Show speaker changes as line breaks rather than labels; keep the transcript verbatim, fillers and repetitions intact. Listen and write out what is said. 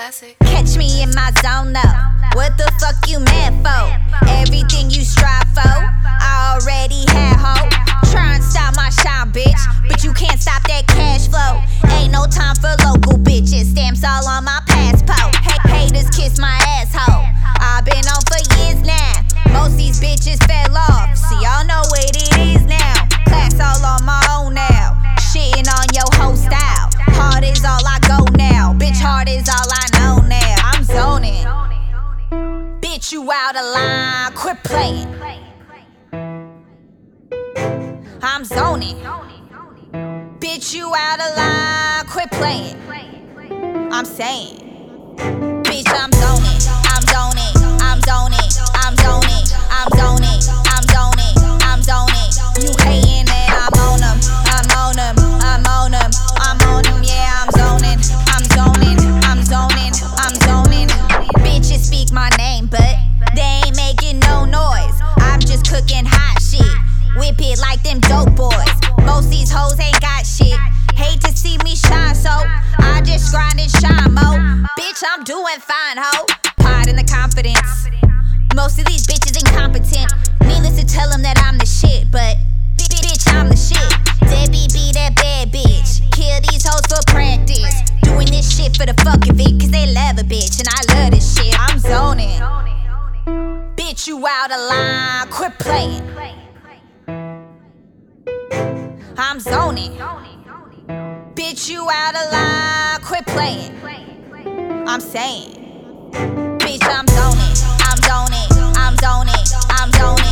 classic.
Catch me in my zone though. What the fuck you mad for? Everything you strive for, I already had hope. Try and stop my shine, bitch, but you can't stop that cash flow. Ain't no time for local bitches. Stamps all on my passport. Hey, haters kiss my asshole. I've been on for years now. Most these bitches fell off. See, y'all know what it is now. Class all on my own now. Shitting on your whole style. Hard is all I go now. Bitch, hard is all I know now. I'm zoning. Bitch, you out of line. Quit playing. I'm zoning. Bitch, you out of line. Quit playing. I'm saying. Bitch, I'm zoning. I'm zoning. I'm zoning. I'm zoning. I'm zoning. I'm zoning. I'm zoning. You hating and I'm on them. I'm on them. I'm on them. I'm on them. Yeah, I'm zoning. I'm zoning. I'm zoning. I'm zoning. Bitches speak my name, but they ain't making no noise. I'm just cooking hot shit. Whip it like them dope boys. Most these hoes ain't got shit. Hate to see me shine, so I just grind and shine mo. Bitch, I'm doing fine, ho. Pride in the confidence. Most of these bitches incompetent. Needless to tell them that I'm the shit, but bitch, I'm the shit. Debbie be that bad bitch. Kill these hoes for practice. Doing this shit for the fuck of it, cause they love a bitch, and I love this shit. I'm zoning. Bitch, you out of line. Quit playing. I'm zoning. Bitch, you out of line. Quit playing. I'm saying. Bitch, I'm zoning. I'm zoning. I'm zoning. I'm zoning.